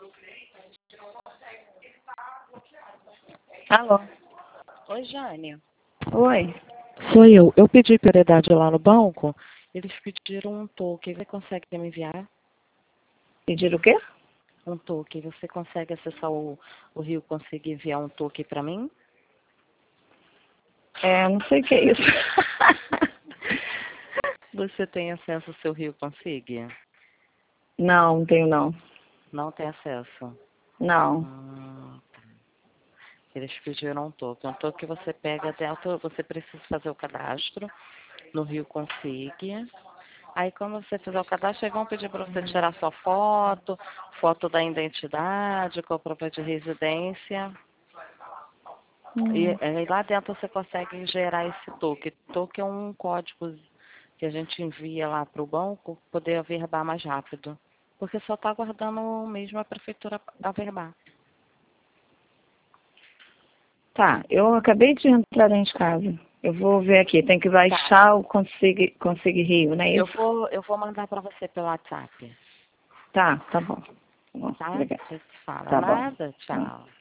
Alô? Oi, Jane. Oi. Sou eu. Eu pedi prioridade lá no banco. Eles pediram um token. Você consegue me enviar? Pedir o quê? Um token. Você consegue acessar o Rio, conseguir enviar um token para mim? Não sei o que é isso. Você tem acesso ao seu Rio Consigue? Não, não tenho não. Não tem acesso? Não. Tá. Eles pediram um token. Um token que você pega dentro, você precisa fazer o cadastro no Rio Consigue. Aí quando você fizer o cadastro, eles vão pedir para você tirar sua foto, foto da identidade, com a prova de residência. E aí lá dentro você consegue gerar esse token. Token é um código que a gente envia lá para o banco poder averbar mais rápido. Porque só está aguardando mesmo a prefeitura averbar. Tá, eu acabei de entrar dentro de casa. Eu vou ver aqui, tem que baixar o Consigue Rio, não é isso? Eu vou mandar para você pelo WhatsApp. Tá bom. Tá bom. Tá? Obrigada. Você fala Tá bom. nada? Tchau.